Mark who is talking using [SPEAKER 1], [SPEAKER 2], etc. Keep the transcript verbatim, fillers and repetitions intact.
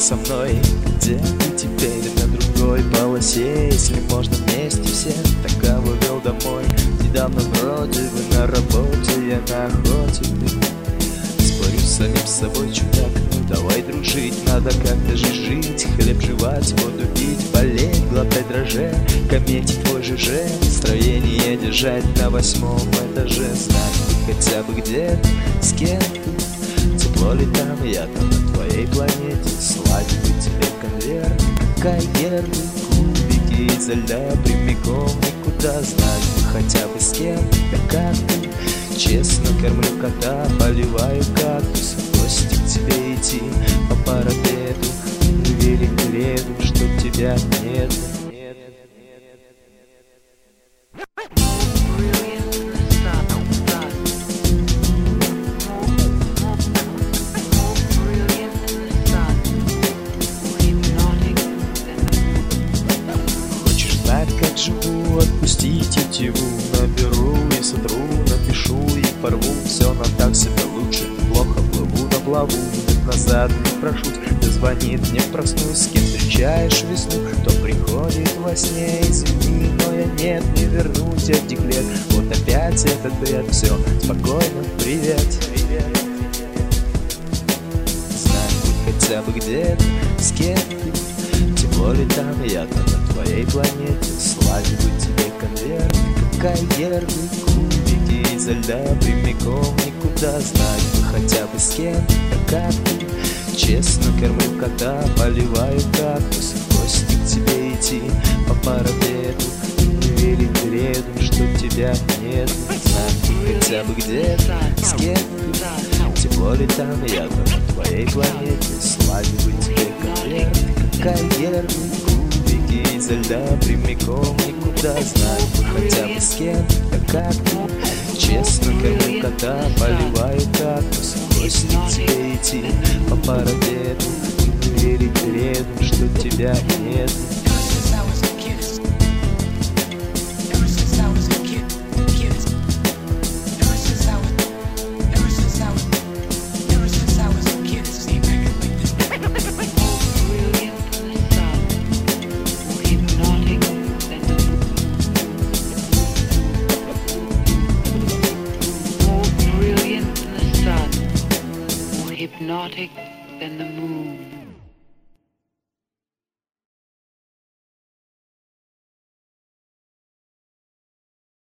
[SPEAKER 1] со мной. Где ты теперь на другой полосе? Если можно вместе все, так кого вел домой? Недавно вроде вы на работе, я на охоте. Спорю с самим собой, чудак, ну давай дружить. Надо как-то же жить, хлеб жевать, воду пить, болеть, глотать дрожжи, кометить твой ЖЖ, настроение держать на восьмом этаже. Знать бы хотя бы где-то, с кем-то, тепло ли там, я там на твоей планете. Слать бы тебе конверт, карьеры, кубики изо льда прямиком никуда. Знать бы хотя бы с кем-то, как ты. Честно кормлю кота, поливаю кактус, в гости к тебе идти по парапету. Верить бреду, что тебя нет. Хочешь знать, как живу, отпусти тетиву. Наберу и сотру, напишу и порву. Все нам так себе лучше, плохо плыву на плаву. Минут назад не прошусь, ты звонит, не проснусь. С кем встречаешь весну, кто приходит во сне. Извини, но я нет, не вернуть этих лет. Вот опять этот бред, все, спокойно, привет, привет. Знай бы хотя бы где-то, с кем ты. Тепло ли там, я там на твоей планете. Слать бы тебе конверт, карьеры, кубики изо льда прямиком никуда. Знать бы хотя бы с кем, как ты. Честно кормлю кота, поливаю кактус, в гости к тебе идти по парапету. Не верить бреду, что тебя нет. Знать бы хотя бы где-то, с кем ты. Тепло ли там, я там на твоей планете. Слать бы тебе конверт, карьеры, кубики изо льда прямиком никуда. Знать бы хотя бы с кем, как ты. Честно кормлю кота, поливаю кактус, в гости к тебе идти по парапету. Не верить бреду, что тебя нет.
[SPEAKER 2] Hypnotic than the moon.